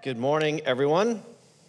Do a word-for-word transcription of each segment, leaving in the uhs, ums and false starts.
Good morning, everyone.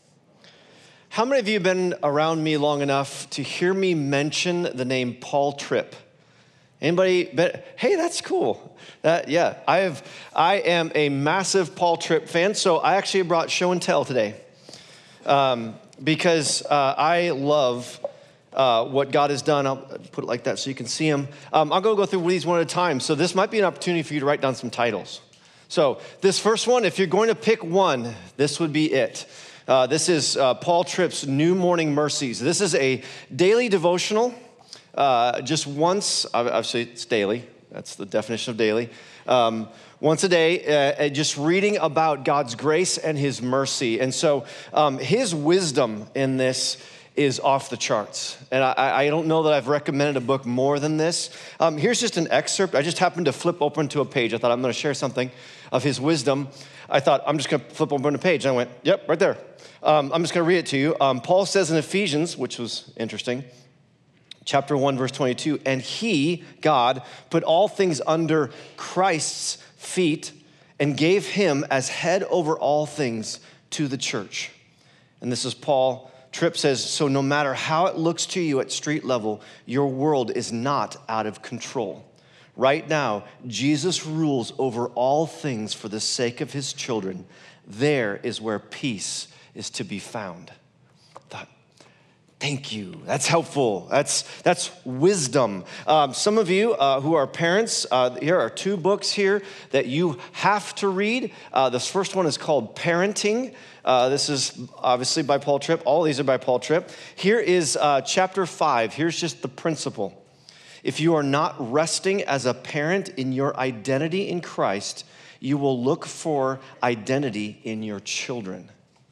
How many of you have been around me long enough to hear me mention the name Paul Tripp? Anybody been, hey, that's cool. That, yeah, I have. I am a massive Paul Tripp fan, so I actually brought show and tell today um, because uh, I love uh, what God has done. I'll put it like that so you can see them. Um, I'll go go through these one at a time. So this might be an opportunity for you to write down some titles. So this first one, if you're going to pick one, this would be it. Uh, this is uh, Paul Tripp's New Morning Mercies. This is a daily devotional, uh, just once, obviously it's daily, that's the definition of daily, um, once a day, uh, just reading about God's grace and his mercy. And so um, his wisdom in this is off the charts. And I, I don't know that I've recommended a book more than this. Um, here's just an excerpt. I just happened to flip open to a page. I thought I'm going to share something of his wisdom. I thought I'm just going to flip open a page. And I went, yep, right there. Um, I'm just going to read it to you. Um, Paul says in Ephesians, which was interesting, chapter one, verse twenty-two, and he, God, put all things under Christ's feet and gave him as head over all things to the church. And this is Paul Tripp says, so no matter how it looks to you at street level, your world is not out of control. Right now, Jesus rules over all things for the sake of his children. There is where peace is to be found. I thought, thank you. That's helpful. That's that's wisdom. Um, some of you uh, who are parents, uh, here are two books here that you have to read. Uh, this first one is called Parenting. Uh, this is obviously by Paul Tripp. All these are by Paul Tripp. Here is uh, chapter five. Here's just the principle. If you are not resting as a parent in your identity in Christ, you will look for identity in your children.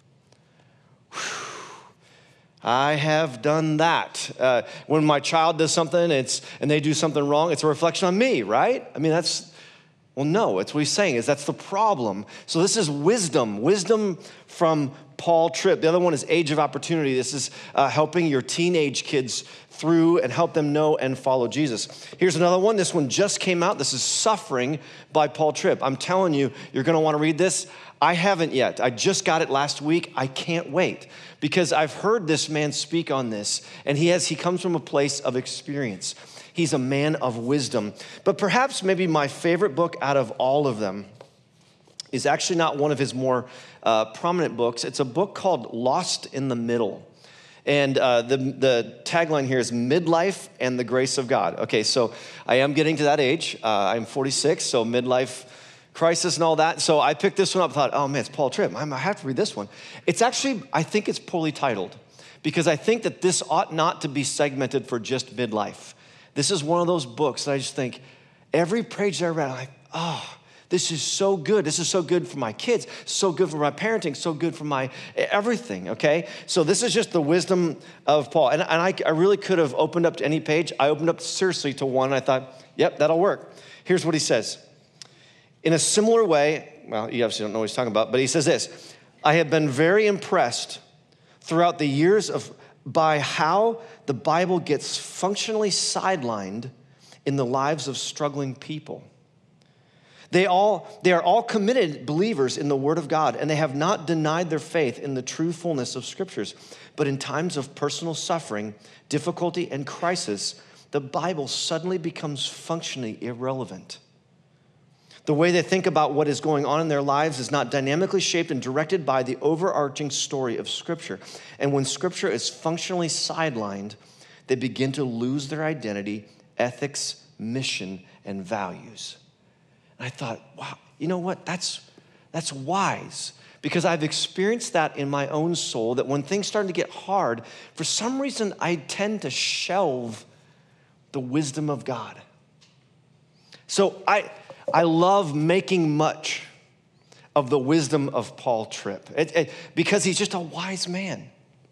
Whew. I have done that. Uh, when my child does something it's, and they do something wrong, it's a reflection on me, right? I mean, that's, well, no, it's what he's saying is that's the problem. So this is wisdom, wisdom from Paul Tripp. The other one is Age of Opportunity. This is uh, helping your teenage kids through and help them know and follow Jesus. Here's another one. This one just came out. This is Suffering by Paul Tripp. I'm telling you, you're going to want to read this. I haven't yet. I just got it last week. I can't wait because I've heard this man speak on this, and he has he comes from a place of experience. He's a man of wisdom. But perhaps maybe my favorite book out of all of them is actually not one of his more uh, prominent books. It's a book called Lost in the Middle. And uh, the, the tagline here is Midlife and the Grace of God. Okay, so I am getting to that age. Uh, I'm forty-six, so midlife crisis and all that. So I picked this one up and thought, oh man, it's Paul Tripp. I have to read this one. It's actually, I think it's poorly titled because I think that this ought not to be segmented for just midlife. This is one of those books that I just think, every page that I read, I'm like, oh, this is so good. This is so good for my kids, so good for my parenting, so good for my everything, okay? So this is just the wisdom of Paul. And, and I, I really could have opened up to any page. I opened up seriously to one, and I thought, yep, that'll work. Here's what he says. In a similar way, well, you obviously don't know what he's talking about, but he says this, I have been very impressed throughout the years of by how the Bible gets functionally sidelined in the lives of struggling people. They all they are all committed believers in the Word of God, and they have not denied their faith in the true fullness of Scriptures. But in times of personal suffering, difficulty, and crisis, the Bible suddenly becomes functionally irrelevant. The way they think about what is going on in their lives is not dynamically shaped and directed by the overarching story of Scripture. And when Scripture is functionally sidelined, they begin to lose their identity, ethics, mission, and values. And I thought, wow, you know what? That's, that's wise. Because I've experienced that in my own soul, that when things start to get hard, for some reason, I tend to shelve the wisdom of God. So I... I love making much of the wisdom of Paul Tripp it, it, because he's just a wise man.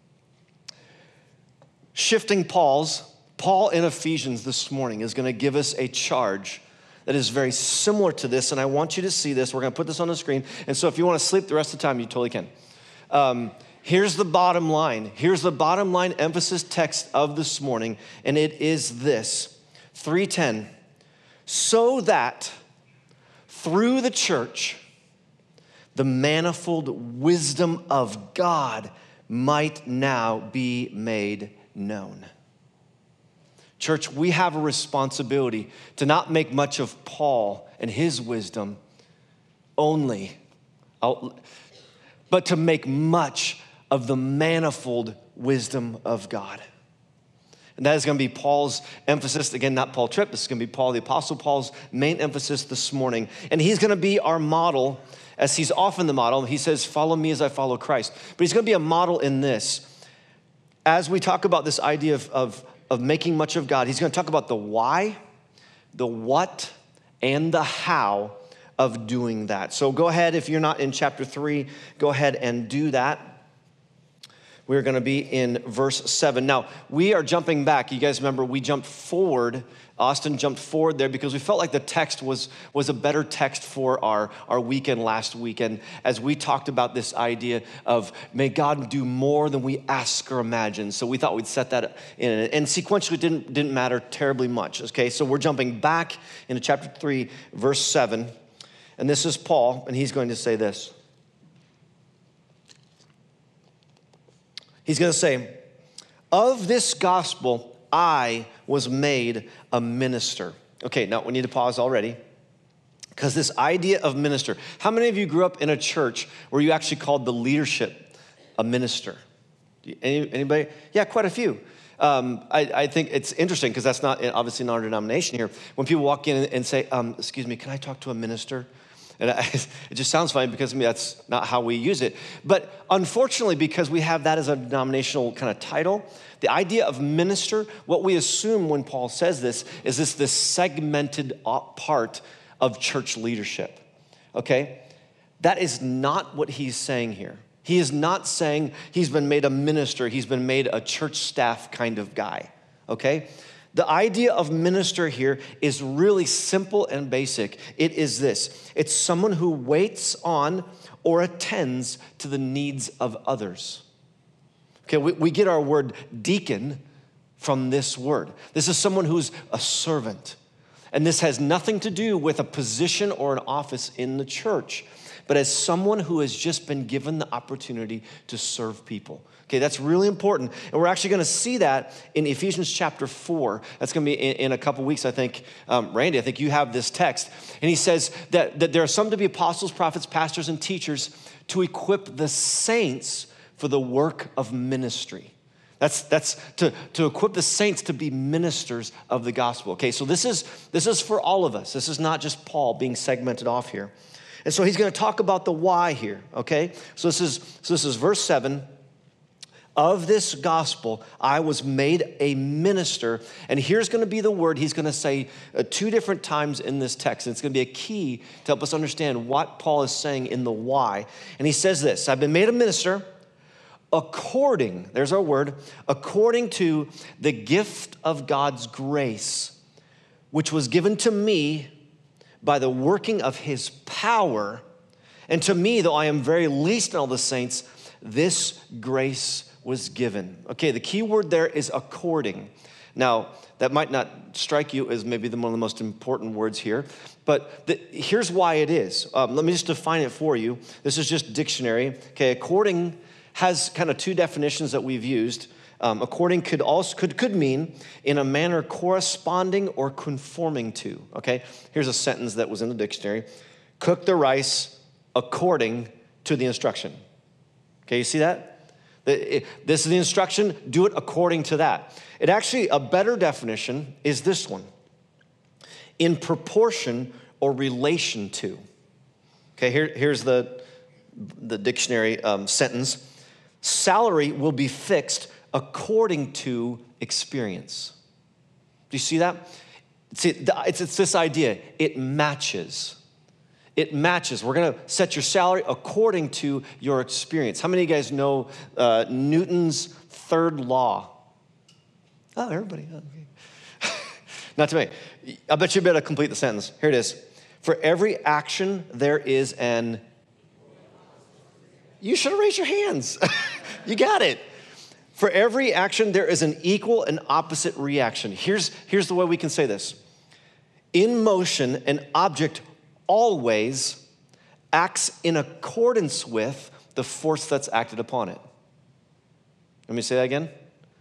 Shifting Paul's, Paul in Ephesians this morning is going to give us a charge that is very similar to this, and I want you to see this. We're going to put this on the screen, and so if you want to sleep the rest of the time, you totally can. Um, here's the bottom line. Here's the bottom line emphasis text of this morning, and it is this, three ten, so that through the church, the manifold wisdom of God might now be made known. Church, we have a responsibility to not make much of Paul and his wisdom only, but to make much of the manifold wisdom of God. And that is going to be Paul's emphasis. Again, not Paul Tripp. This is going to be Paul, the Apostle Paul's main emphasis this morning. And he's going to be our model, as he's often the model. He says, follow me as I follow Christ. But he's going to be a model in this. As we talk about this idea of, of, of making much of God, he's going to talk about the why, the what, and the how of doing that. So go ahead, if you're not in chapter three, go ahead and do that. We're going to be in verse seven. Now, we are jumping back. You guys remember we jumped forward. Austin jumped forward there because we felt like the text was, was a better text for our, our weekend last weekend as we talked about this idea of may God do more than we ask or imagine. So we thought we'd set that in. And sequentially, it didn't, didn't matter terribly much. Okay, so we're jumping back into chapter three, verse seven. And this is Paul, and he's going to say this. He's going to say, of this gospel, I was made a minister. Okay, now we need to pause already because this idea of minister, how many of you grew up in a church where you actually called the leadership a minister? Any, anybody? Yeah, quite a few. Um, I, I think it's interesting because that's not obviously not our denomination here. When people walk in and say, um, excuse me, can I talk to a minister? And I, it just sounds funny because I mean, that's not how we use it. But unfortunately, because we have that as a denominational kind of title, the idea of minister, what we assume when Paul says this is this, this segmented part of church leadership, okay? That is not what he's saying here. He is not saying he's been made a minister, he's been made a church staff kind of guy, okay? The idea of minister here is really simple and basic. It is this. It's someone who waits on or attends to the needs of others. Okay, we, we get our word deacon from this word. This is someone who's a servant. And this has nothing to do with a position or an office in the church, but as someone who has just been given the opportunity to serve people. Okay, that's really important. And we're actually going to see that in Ephesians chapter four. That's going to be in, in a couple weeks, I think. Um, Randy, I think you have this text. And he says that, that there are some to be apostles, prophets, pastors, and teachers to equip the saints for the work of ministry. That's, that's to, to equip the saints to be ministers of the gospel. Okay, so this is, this is for all of us. This is not just Paul being segmented off here. And so he's going to talk about the why here, okay? So this is, so this is verse seven. Of this gospel, I was made a minister. And here's going to be the word he's going to say uh, two different times in this text. And it's going to be a key to help us understand what Paul is saying in the why. And he says this, I've been made a minister according, there's our word, according to the gift of God's grace, which was given to me by the working of his power. And to me, though I am very least in all the saints, this grace was given. Okay, the key word there is according. Now, that might not strike you as maybe the, one of the most important words here, but the, here's why it is. Um, let me just define it for you. This is just dictionary. Okay, according has kind of two definitions that we've used. Um, according could also could could mean in a manner corresponding or conforming to. Okay, here's a sentence that was in the dictionary: cook the rice according to the instruction. Okay, you see that? This is the instruction, do it according to that. It actually, a better definition is this one. In proportion or relation to. Okay, here, here's the, the dictionary um, sentence. Salary will be fixed according to experience. Do you see that? See, it's, it's this idea, it matches. It matches. We're going to set your salary according to your experience. How many of you guys know uh, Newton's third law? Oh, everybody. Okay. Not too many. I bet you better complete the sentence. Here it is. For every action, there is an... You should have raised your hands. You got it. For every action, there is an equal and opposite reaction. Here's, here's the way we can say this. In motion, an object always acts in accordance with the force that's acted upon it. Let me say that again.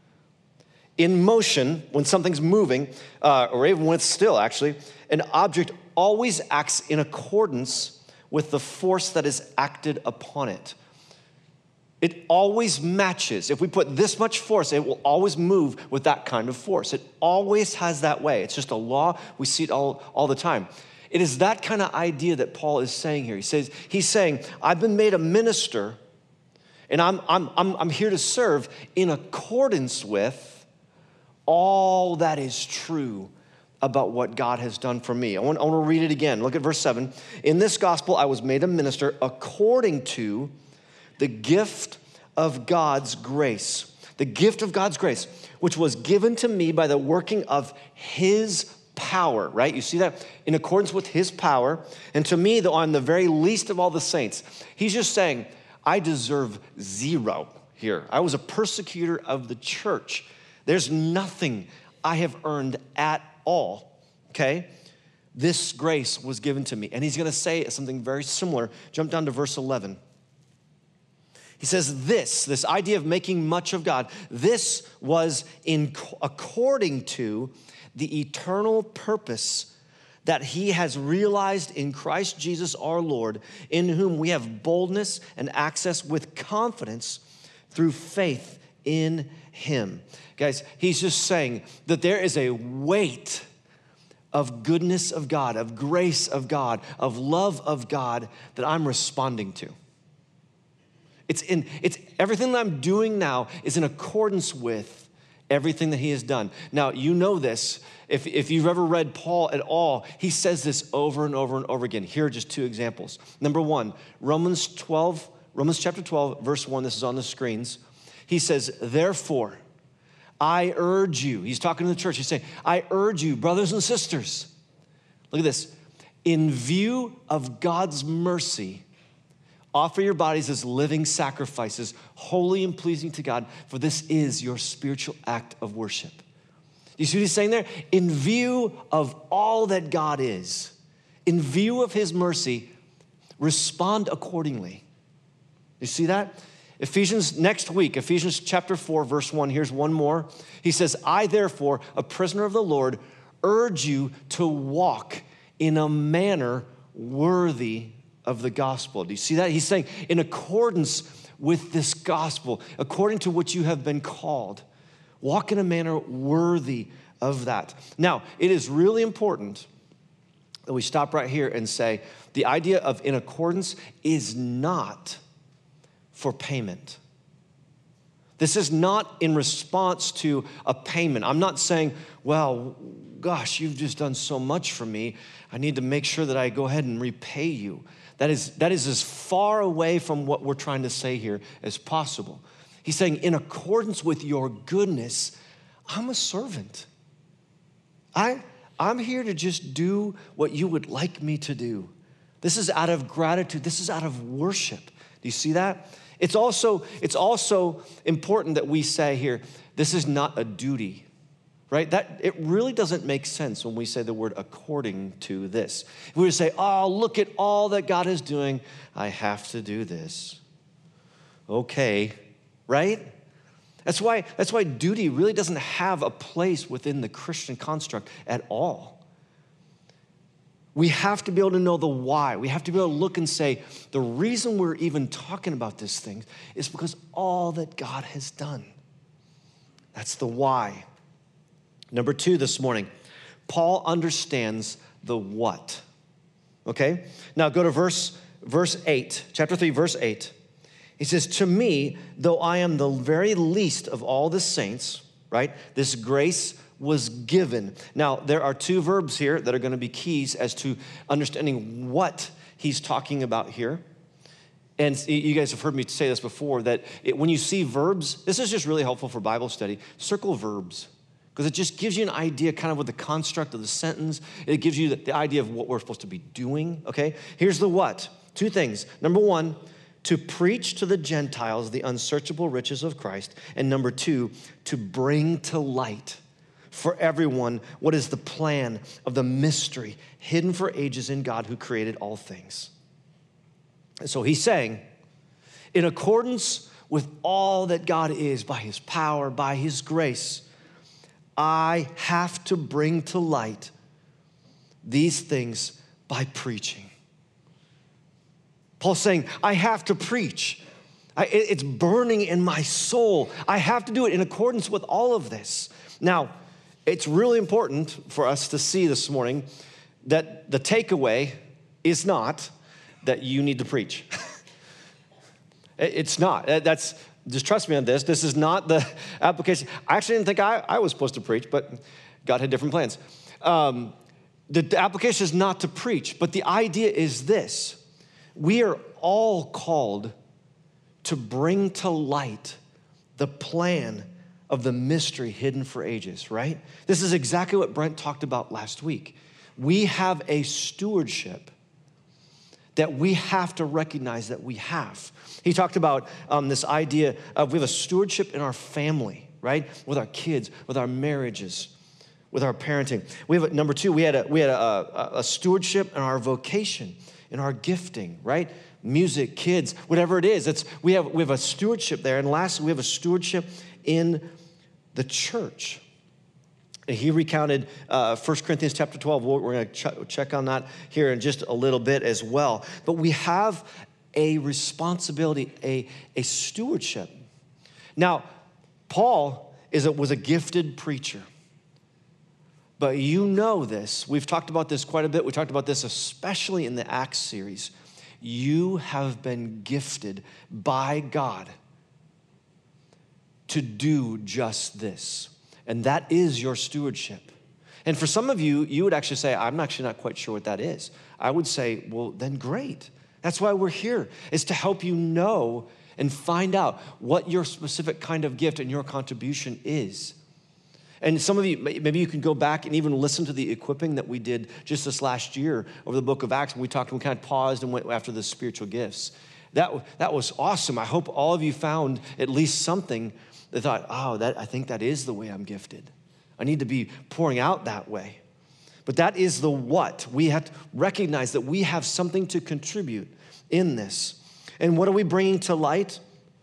In motion, when something's moving, uh, or even when it's still actually, an object always acts in accordance with the force that is acted upon it. It always matches. If we put this much force, it will always move with that kind of force. It always has that way. It's just a law. We see it all, all the time. It is that kind of idea that Paul is saying here. He says, he's saying, I've been made a minister, and I'm, I'm, I'm, I'm here to serve in accordance with all that is true about what God has done for me. I want, I want to read it again. Look at verse seven. In this gospel, I was made a minister according to the gift of God's grace. The gift of God's grace, which was given to me by the working of his power, right? You see that? In accordance with his power. And to me, though I'm the very least of all the saints, he's just saying, I deserve zero here. I was a persecutor of the church. There's nothing I have earned at all, okay? This grace was given to me. And he's gonna say something very similar. Jump down to verse eleven. He says this, this idea of making much of God, this was in according to the eternal purpose that he has realized in Christ Jesus our Lord, in whom we have boldness and access with confidence through faith in him. Guys, he's just saying that there is a weight of goodness of God, of grace of God, of love of God that I'm responding to. It's in, it's everything that I'm doing now is in accordance with everything that he has done. Now, you know this. If, if you've ever read Paul at all, he says this over and over and over again. Here are just two examples. Number one, Romans twelve, Romans chapter twelve, verse one, this is on the screens. He says, therefore, I urge you, he's talking to the church, he's saying, I urge you, brothers and sisters, look at this, in view of God's mercy, offer your bodies as living sacrifices, holy and pleasing to God, for this is your spiritual act of worship. You see what he's saying there? In view of all that God is, in view of his mercy, respond accordingly. You see that? Ephesians, next week, Ephesians chapter four, verse one, here's one more. He says, I therefore, a prisoner of the Lord, urge you to walk in a manner worthy of the gospel. Do you see that? He's saying, in accordance with this gospel, according to what you have been called, walk in a manner worthy of that. Now, it is really important that we stop right here and say, the idea of in accordance is not for payment. This is not in response to a payment. I'm not saying, well, gosh, you've just done so much for me. I need to make sure that I go ahead and repay you. That is, that is as far away from what we're trying to say here as possible. He's saying, in accordance with your goodness, I'm a servant. I, I'm here to just do what you would like me to do. This is out of gratitude. This is out of worship. Do you see that? It's also, it's also important that we say here, this is not a duty, right? That it really doesn't make sense when we say the word according to this. If we were to say, oh, look at all that God is doing, I have to do this. Okay, right? That's why, that's why duty really doesn't have a place within the Christian construct at all. We have to be able to know the why. We have to be able to look and say, the reason we're even talking about this thing is because all that God has done. That's the why. Number two this morning, Paul understands the what. Okay? Now go to verse, verse eight, chapter three, verse eight. He says, to me, though I am the very least of all the saints, right? This grace was given. Now, there are two verbs here that are going to be keys as to understanding what he's talking about here. And you guys have heard me say this before, that it, when you see verbs, this is just really helpful for Bible study. Circle verbs, because it just gives you an idea kind of what the construct of the sentence. It gives you the, the idea of what we're supposed to be doing, okay? Here's the what. Two things. Number one, to preach to the Gentiles the unsearchable riches of Christ. And number two, to bring to light for everyone what is the plan of the mystery hidden for ages in God who created all things. And so he's saying, in accordance with all that God is, by his power, by his grace, I have to bring to light these things by preaching. Paul's saying, I have to preach. I, it's burning in my soul. I have to do it in accordance with all of this. Now, it's really important for us to see this morning that the takeaway is not that you need to preach. It's not. That's, just trust me on this. This is not the application. I actually didn't think I, I was supposed to preach, but God had different plans. Um, the, the application is not to preach, but the idea is this. We are all called to bring to light the plan of the mystery hidden for ages, right? This is exactly what Brent talked about last week. We have a stewardship that we have to recognize that we have. He talked about um, this idea of we have a stewardship in our family, right? With our kids, with our marriages, with our parenting. We have a, number two, we had a, we had a, a, a stewardship in our vocation, in our gifting, right? Music, kids, whatever it is. It's, we, have, we have a stewardship there. And lastly, we have a stewardship in the church. And he recounted uh, First Corinthians chapter twelve. We're going to ch- check on that here in just a little bit as well. But we have a responsibility, a, a stewardship. Now, Paul is a, was a gifted preacher. But you know this. We've talked about this quite a bit. We talked about this especially in the Acts series. You have been gifted by God to do just this. And that is your stewardship. And for some of you, you would actually say, I'm actually not quite sure what that is. I would say, well, then great. That's why we're here, is to help you know and find out what your specific kind of gift and your contribution is. And some of you, maybe you can go back and even listen to the equipping that we did just this last year over the book of Acts. When we talked, we kind of paused and went after the spiritual gifts. That, that was awesome. I hope all of you found at least something that thought, oh, that, I think that is the way I'm gifted. I need to be pouring out that way. But that is the what. We have to recognize that we have something to contribute in this. And what are we bringing to light?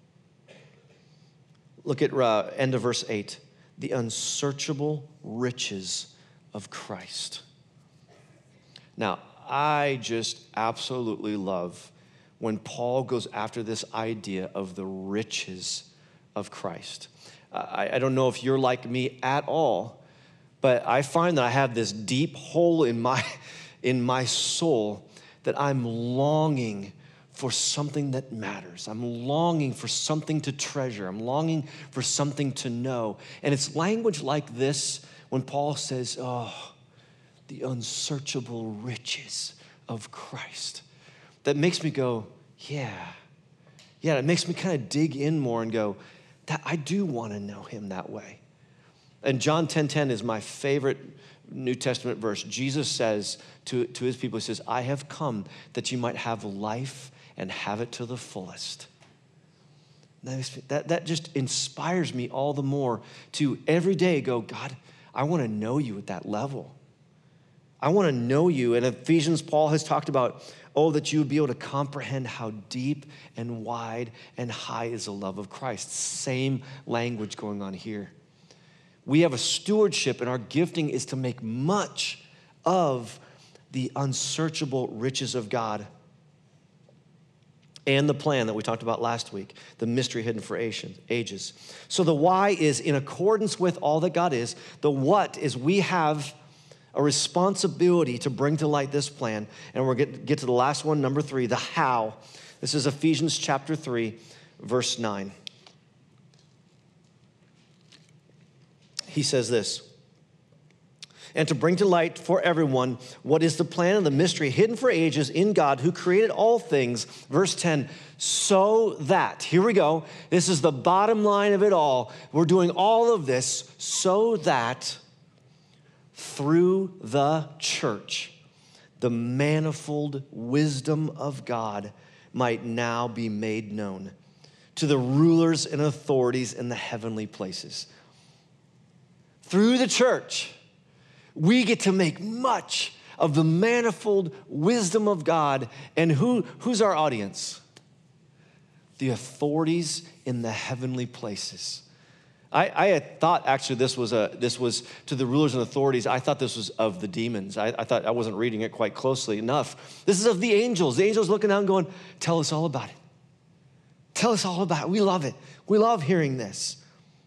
Look at uh, end of verse eight. The unsearchable riches of Christ. Now, I just absolutely love when Paul goes after this idea of the riches of Christ. I, I don't know if you're like me at all, but I find that I have this deep hole in my, in my soul that I'm longing for something that matters. I'm longing for something to treasure. I'm longing for something to know. And it's language like this when Paul says, oh, the unsearchable riches of Christ. That makes me go, yeah. Yeah, it makes me kind of dig in more and go, that I do want to know him that way. And John ten ten is my favorite New Testament verse. Jesus says to, to his people, he says, I have come that you might have life and have it to the fullest. That, that just inspires me all the more to every day go, God, I want to know you at that level. I want to know you. In Ephesians, Paul has talked about, oh, that you would be able to comprehend how deep and wide and high is the love of Christ. Same language going on here. We have a stewardship, and our gifting is to make much of the unsearchable riches of God and the plan that we talked about last week, the mystery hidden for ages. So the why is in accordance with all that God is. The what is we have a responsibility to bring to light this plan. And we're going to get to the last one, number three, the how. This is Ephesians chapter three, verse nine. He says this, and to bring to light for everyone what is the plan of the mystery hidden for ages in God who created all things. Verse ten, so that, here we go, this is the bottom line of it all. We're doing all of this so that through the church, the manifold wisdom of God might now be made known to the rulers and authorities in the heavenly places. Through the church, we get to make much of the manifold wisdom of God. And who, who's our audience? The authorities in the heavenly places. I, I had thought actually this was a this was to the rulers and authorities. I thought this was of the demons. I, I thought I wasn't reading it quite closely enough. This is of the angels. The angels looking down and going, tell us all about it. Tell us all about it. We love it. We love hearing this.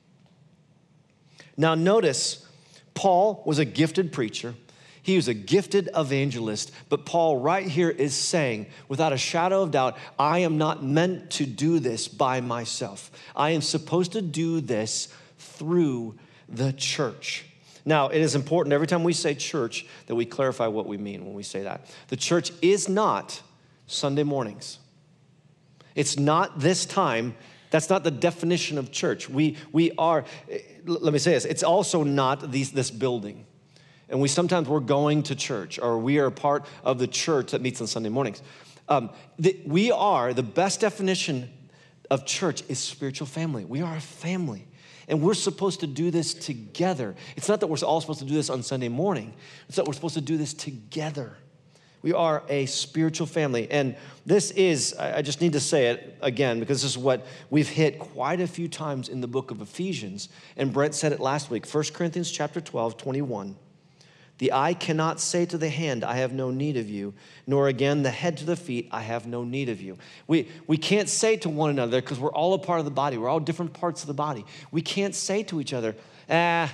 Now notice, Paul was a gifted preacher. He was a gifted evangelist, but Paul right here is saying, without a shadow of doubt, I am not meant to do this by myself. I am supposed to do this through the church. Now, it is important every time we say church that we clarify what we mean when we say that. The church is not Sunday mornings. It's not this time. That's not the definition of church. We, we are, let me say this, it's also not these, this building. And we sometimes we're going to church, or we are a part of the church that meets on Sunday mornings. Um, the, we are, the best definition of church is spiritual family. We are a family, and we're supposed to do this together. It's not that we're all supposed to do this on Sunday morning. It's that we're supposed to do this together. We are a spiritual family, and this is, I just need to say it again, because this is what we've hit quite a few times in the book of Ephesians, and Brent said it last week, First Corinthians chapter twelve, twenty-one. The eye cannot say to the hand, I have no need of you, nor again the head to the feet, I have no need of you. We, we can't say to one another, because we're all a part of the body, we're all different parts of the body. We can't say to each other, ah,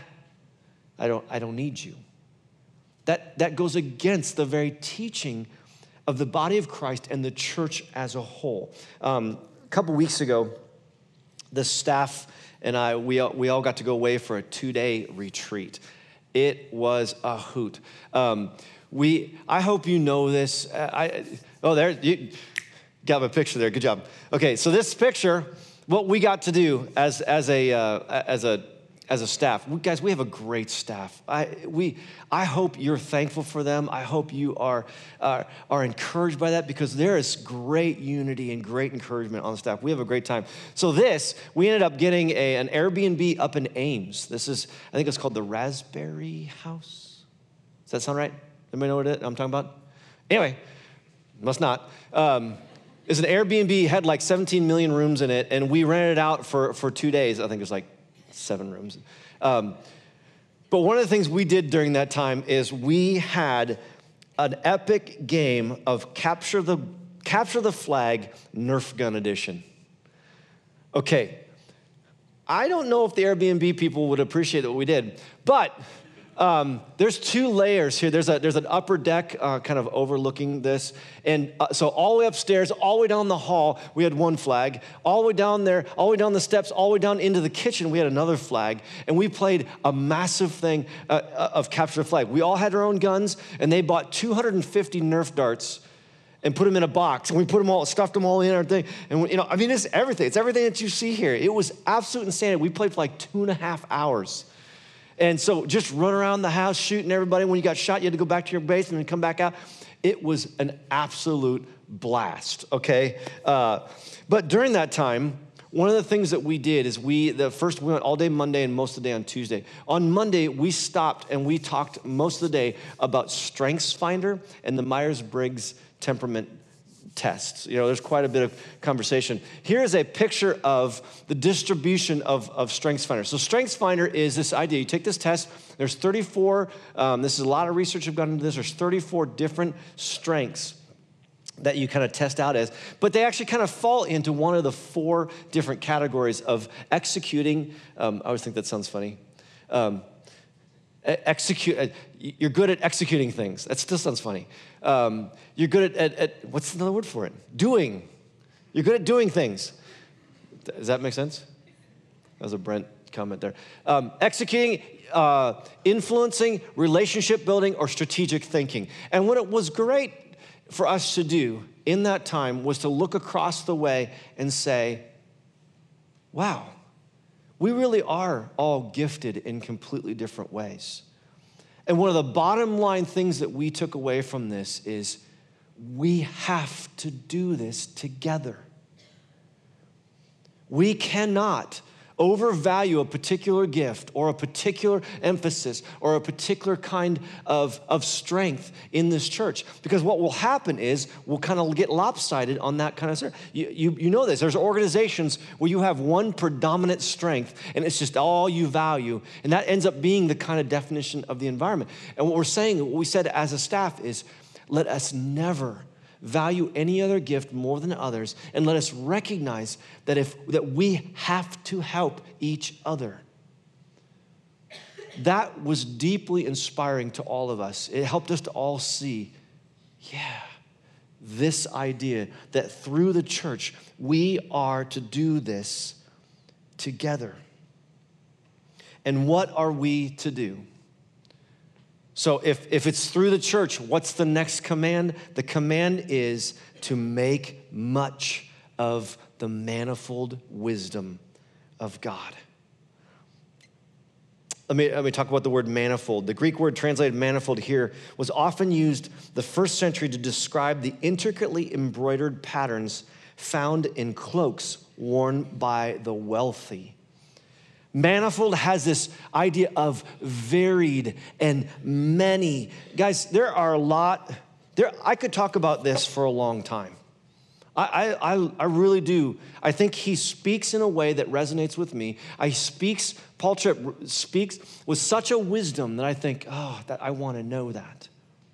I don't, I don't need you. That, that goes against the very teaching of the body of Christ and the church as a whole. Um, a couple weeks ago, the staff and I, we all, we all got to go away for a two-day retreat. It was a hoot. Um, we, I hope you know this. I, oh, there, you got my picture there. Good job. Okay, so this picture, what we got to do as as a uh, as a as a staff, we, guys, we have a great staff. I we I hope you're thankful for them. I hope you are uh, are encouraged by that, because there is great unity and great encouragement on the staff. We have a great time. So this, we ended up getting a, an Airbnb up in Ames. This is, I think it's called the Raspberry House. Does that sound right? Anybody know what it is I'm talking about? Anyway, must not. Um, it's an Airbnb, had like seventeen million rooms in it, and we rented it out for, for two days. I think it was like seven rooms. Um, but one of the things we did during that time is we had an epic game of capture the capture the flag Nerf gun edition. Okay, I don't know if the Airbnb people would appreciate what we did, but um, there's two layers here. There's a there's an upper deck uh, kind of overlooking this, and uh, so all the way upstairs, all the way down the hall, we had one flag. All the way down there, all the way down the steps, all the way down into the kitchen, we had another flag, and we played a massive thing uh, of capture the flag. We all had our own guns, and they bought two hundred fifty Nerf darts and put them in a box, and we put them all, stuffed them all in our thing, and we, you know, I mean, it's everything. It's everything that you see here. It was absolute insanity. We played for like two and a half hours. And so just run around the house shooting everybody. When you got shot, you had to go back to your base and then come back out. It was an absolute blast, okay? Uh, but during that time, one of the things that we did is we, the first, we went all day Monday and most of the day on Tuesday. On Monday, we stopped and we talked most of the day about StrengthsFinder and the Myers-Briggs temperament tests. You know, there's quite a bit of conversation. Here is a picture of the distribution of, of StrengthsFinder. So StrengthsFinder is this idea. You take this test, there's thirty-four, um, this is a lot of research have gone into this, there's thirty-four different strengths that you kind of test out as, but they actually kind of fall into one of the four different categories of executing, um, I always think that sounds funny, um, execute, you're good at executing things. That still sounds funny. Um, you're good at, at, at, what's another word for it? Doing. You're good at doing things. Does that make sense? That was a Brent comment there. Um, executing, uh, influencing, relationship building, or strategic thinking. And what it was great for us to do in that time was to look across the way and say, wow, we really are all gifted in completely different ways. And one of the bottom line things that we took away from this is we have to do this together. We cannot overvalue a particular gift or a particular emphasis or a particular kind of, of strength in this church. Because what will happen is we'll kind of get lopsided on that kind of stuff. You, you, you know this. There's organizations where you have one predominant strength and it's just all you value. And that ends up being the kind of definition of the environment. And what we're saying, what we said as a staff is, let us never value any other gift more than others, and let us recognize that if that we have to help each other. That was deeply inspiring to all of us. It helped us to all see, yeah, this idea that through the church, we are to do this together. And what are we to do? So if, if it's through the church, what's the next command? The command is to make much of the manifold wisdom of God. Let me, let me talk about the word manifold. The Greek word translated manifold here was often used the first century to describe the intricately embroidered patterns found in cloaks worn by the wealthy. Manifold has this idea of varied and many. Guys, there are a lot, there. I could talk about this for a long time. I, I, I really do. I think he speaks in a way that resonates with me. I speaks, Paul Tripp speaks with such a wisdom that I think, oh, that I want to know that.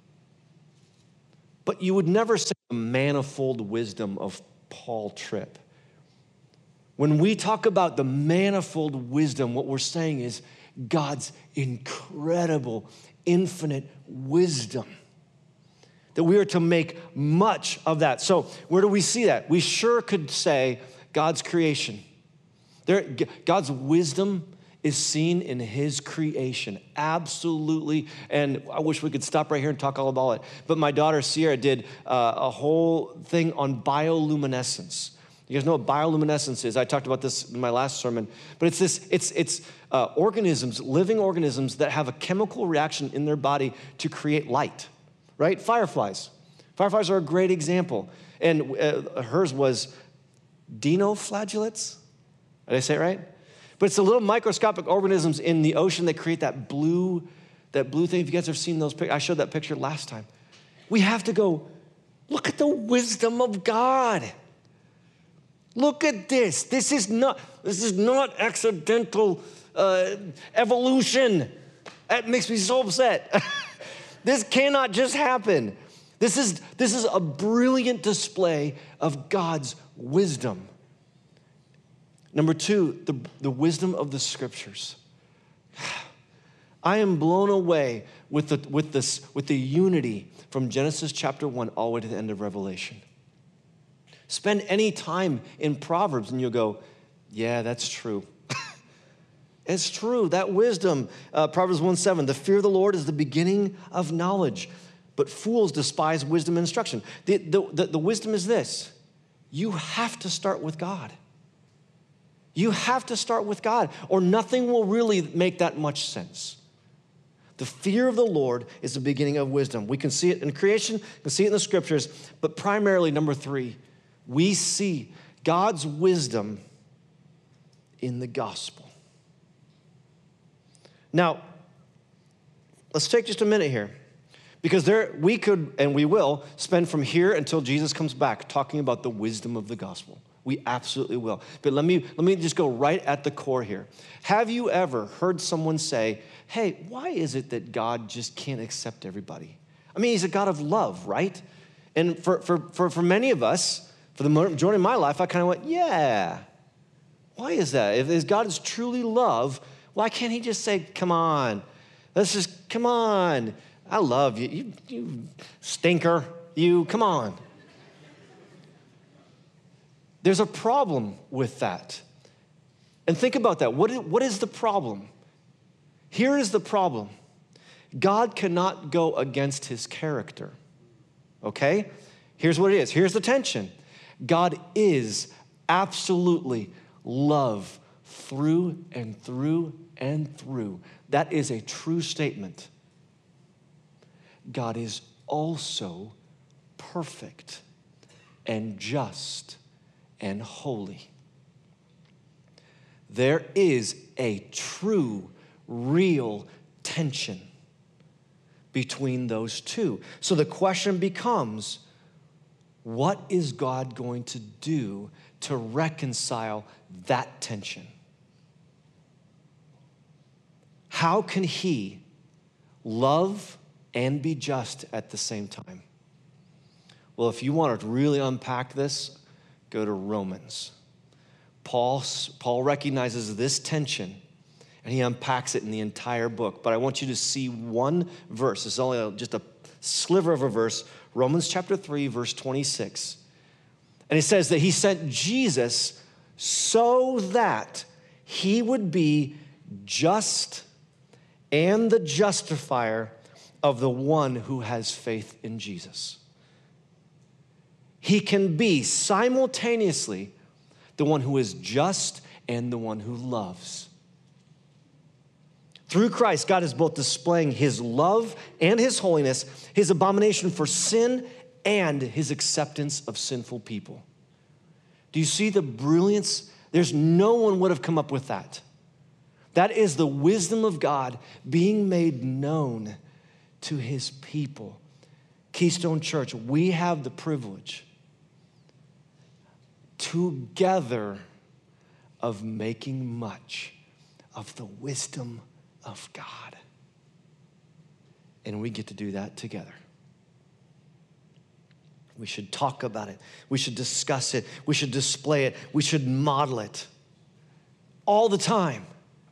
But you would never say the manifold wisdom of Paul Tripp. When we talk about the manifold wisdom, what we're saying is God's incredible, infinite wisdom. That we are to make much of that. So where do we see that? We sure could say God's creation. There, God's wisdom is seen in his creation, absolutely. And I wish we could stop right here and talk all about it. But my daughter Sierra did uh, a whole thing on bioluminescence. You guys know what bioluminescence is. I talked about this in my last sermon. But it's this, it's it's uh, organisms, living organisms that have a chemical reaction in their body to create light, right? Fireflies. Fireflies are a great example. And uh, hers was dinoflagellates. Did I say it right? But it's the little microscopic organisms in the ocean that create that blue, that blue thing. If you guys have seen those pictures, I showed that picture last time. We have to go, look at the wisdom of God. Look at this. This is not, this is not accidental uh, evolution. That makes me so upset. This cannot just happen. This is, this is a brilliant display of God's wisdom. Number two, the, the wisdom of the scriptures. I am blown away with the, with, this, with the unity from Genesis chapter one all the way to the end of Revelation. Spend any time in Proverbs and you'll go, yeah, that's true. It's true, that wisdom. Uh, Proverbs one seven, the fear of the Lord is the beginning of knowledge, but fools despise wisdom and instruction. The, the, the, the wisdom is this: you have to start with God. You have to start with God, or nothing will really make that much sense. The fear of the Lord is the beginning of wisdom. We can see it in creation, we can see it in the scriptures, but primarily, number three, we see God's wisdom in the gospel. Now, let's take just a minute here, because there we could, and we will, spend from here until Jesus comes back talking about the wisdom of the gospel. We absolutely will. But let me, let me just go right at the core here. Have you ever heard someone say, hey, why is it that God just can't accept everybody? I mean, he's a God of love, right? And for, for, for, for many of us, for the majority of my life, I kind of went, yeah. Why is that? If God is truly love, why can't he just say, come on, let's just, come on. I love you. You, you stinker. You, come on. There's a problem with that. And think about that. What is, what is the problem? Here is the problem. God cannot go against his character. Okay? Here's what it is. Here's the tension. God is absolutely love through and through and through. That is a true statement. God is also perfect and just and holy. there is a true, real tension between those two. So the question becomes, what is God going to do to reconcile that tension? How can he love and be just at the same time? Well, if you want to really unpack this, go to Romans. Paul, Paul recognizes this tension, and he unpacks it in the entire book. But I want you to see one verse. It's only a, just a sliver of a verse. Romans chapter three, verse twenty-six. And it says that he sent Jesus so that he would be just and the justifier of the one who has faith in Jesus. He can be simultaneously the one who is just and the one who loves. Through Christ, God is both displaying his love and his holiness, his abomination for sin and his acceptance of sinful people. Do you see the brilliance? There's no one would have come up with that. That is the wisdom of God being made known to his people. Keystone Church, we have the privilege together of making much of the wisdom of God. And we get to do that together. We should talk about it. We should discuss it. We should display it. We should model it all the time.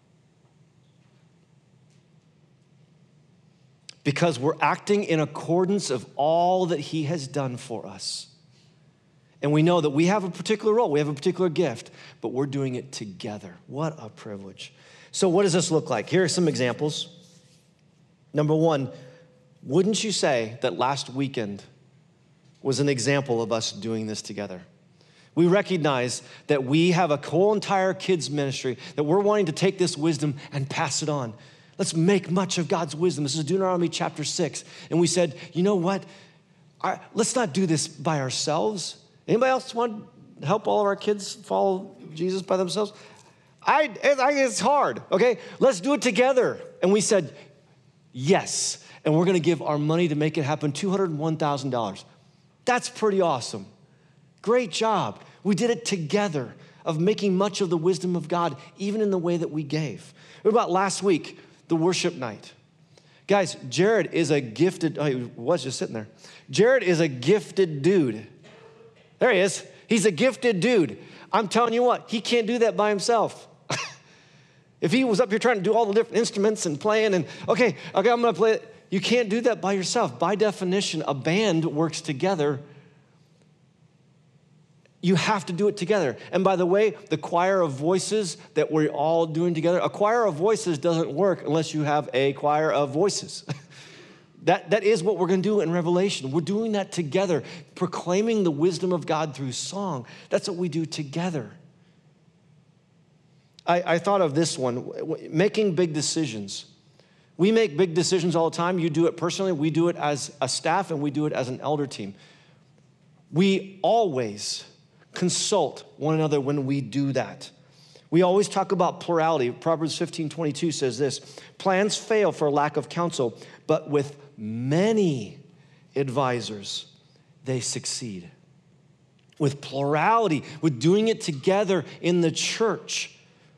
Because we're acting in accordance of all that he has done for us. And we know that we have a particular role, we have a particular gift, but we're doing it together. What a privilege. So what does this look like? Here are some examples. Number one, wouldn't you say that last weekend was an example of us doing this together? We recognize that we have a whole entire kids ministry, that we're wanting to take this wisdom and pass it on. Let's make much of God's wisdom. This is Deuteronomy chapter six. And we said, you know what? Our, let's not do this by ourselves. Anybody else want to help all of our kids follow Jesus by themselves? I, I it's hard, okay? Let's do it together. And we said, yes. And we're going to give our money to make it happen, two hundred one thousand dollars. That's pretty awesome. Great job. We did it together of making much of the wisdom of God, even in the way that we gave. What about last week? The worship night. Guys, Jared is a gifted, oh, he was just sitting there. Jared is a gifted dude. There he is. He's a gifted dude. I'm telling you what, he can't do that by himself. If he was up here trying to do all the different instruments and playing and, okay, okay, I'm gonna play it. You can't do that by yourself. By definition, a band works together. You have to do it together. And by the way, the choir of voices that we're all doing together, a choir of voices doesn't work unless you have a choir of voices. that, that is what we're going to do in Revelation. We're doing that together, proclaiming the wisdom of God through song. That's what we do together. I, I thought of this one, making big decisions. We make big decisions all the time. You do it personally. We do it as a staff, and we do it as an elder team. We always consult one another when we do that. We always talk about plurality. Proverbs fifteen twenty-two says this, plans fail for lack of counsel, but with many advisors, they succeed. With plurality, with doing it together in the church,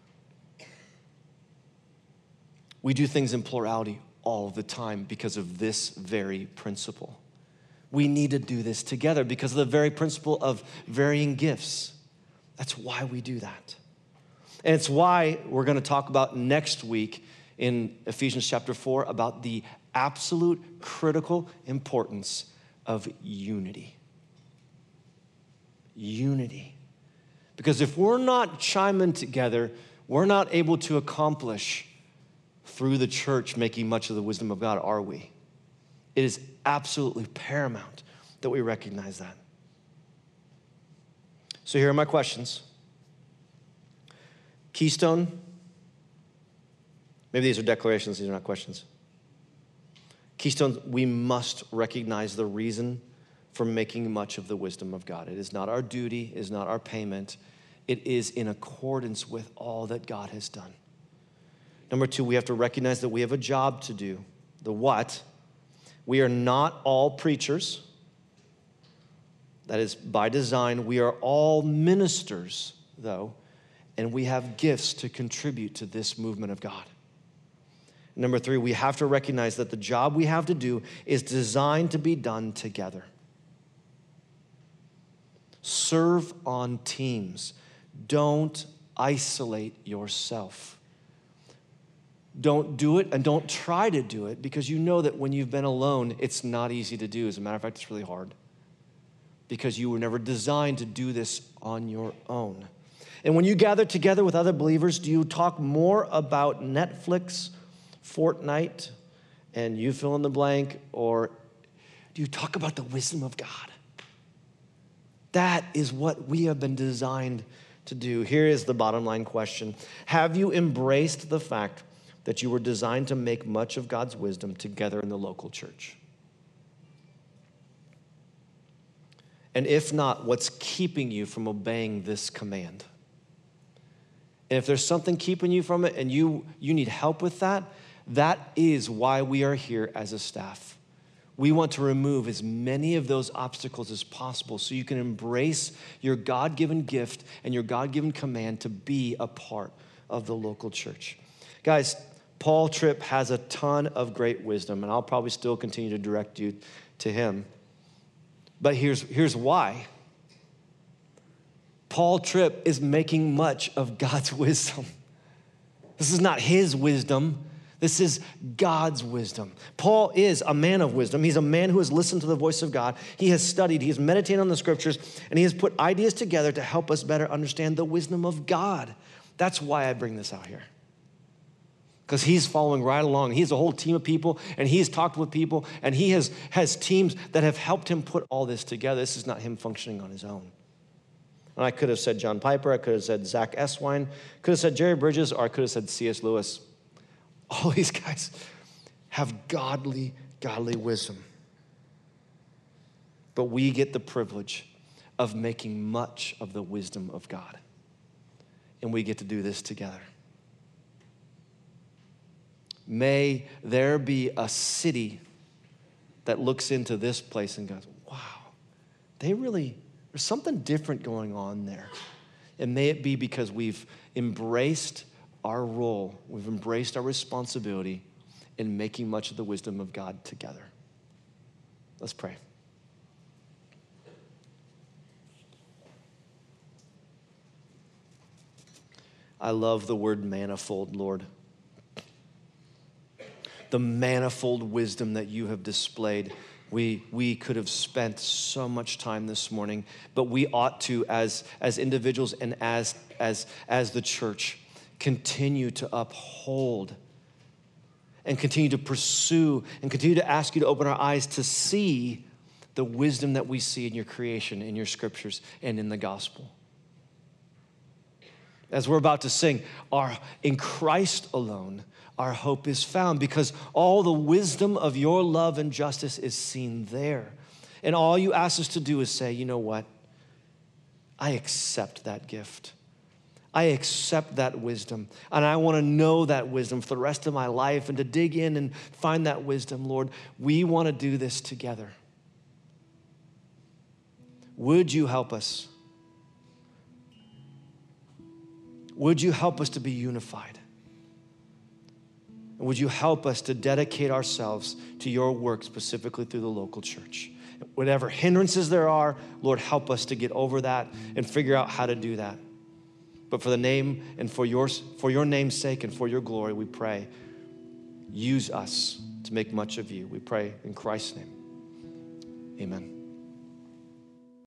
we do things in plurality all the time because of this very principle. We need to do this together because of the very principle of varying gifts. That's why we do that. And it's why we're going to talk about next week in Ephesians chapter four about the absolute critical importance of unity. Unity. Because if we're not chiming together, we're not able to accomplish through the church making much of the wisdom of God, are we? It is absolutely paramount that we recognize that. So here are my questions. Keystone, maybe these are declarations, these are not questions. Keystone, we must recognize the reason for making much of the wisdom of God. It is not our duty, it is not our payment. It it is in accordance with all that God has done. Number two, we have to recognize that we have a job to do. The what? We are not all preachers. That is by design. We are all ministers, though, and we have gifts to contribute to this movement of God. Number three, we have to recognize that the job we have to do is designed to be done together. Serve on teams. Don't isolate yourself. Don't do it and don't try to do it because you know that when you've been alone, it's not easy to do. As a matter of fact, it's really hard because you were never designed to do this on your own. And when you gather together with other believers, do you talk more about Netflix, Fortnite, and you fill in the blank, or do you talk about the wisdom of God? That is what we have been designed to do. Here is the bottom line question. Have you embraced the fact that you were designed to make much of God's wisdom together in the local church? And if not, what's keeping you from obeying this command? And if there's something keeping you from it and you, you need help with that, that is why we are here as a staff. We want to remove as many of those obstacles as possible so you can embrace your God-given gift and your God-given command to be a part of the local church. Guys, Paul Tripp has a ton of great wisdom, and I'll probably still continue to direct you to him. But here's, here's why. Paul Tripp is making much of God's wisdom. This is not his wisdom. This is God's wisdom. Paul is a man of wisdom. He's a man who has listened to the voice of God. He has studied, he has meditated on the scriptures, and he has put ideas together to help us better understand the wisdom of God. That's why I bring this out here. Because he's following right along. He has a whole team of people, and he's talked with people, and he has, has teams that have helped him put all this together. This is not him functioning on his own. And I could have said John Piper, I could have said Zach Eswine, could have said Jerry Bridges, or I could have said C S Lewis. All these guys have godly, godly wisdom. But we get the privilege of making much of the wisdom of God. And we get to do this together. May there be a city that looks into this place and goes, wow, they really, there's something different going on there. And may it be because we've embraced our role, we've embraced our responsibility in making much of the wisdom of God together. Let's pray. I love the word manifold, Lord. The manifold wisdom that you have displayed. We, we could have spent so much time this morning, but we ought to, as, as individuals and as, as, as the church, continue to uphold and continue to pursue and continue to ask you to open our eyes to see the wisdom that we see in your creation, in your scriptures, and in the gospel. As we're about to sing, our, in Christ alone, our hope is found, because all the wisdom of your love and justice is seen there. And all you ask us to do is say, you know what? I accept that gift. I accept that wisdom, and I want to know that wisdom for the rest of my life and to dig in and find that wisdom, Lord. We want to do this together. Would you help us? Would you help us to be unified? And would you help us to dedicate ourselves to your work, specifically through the local church? Whatever hindrances there are, Lord, help us to get over that and figure out how to do that. But for the name and for your, for your name's sake and for your glory, we pray, use us to make much of you. We pray in Christ's name. Amen.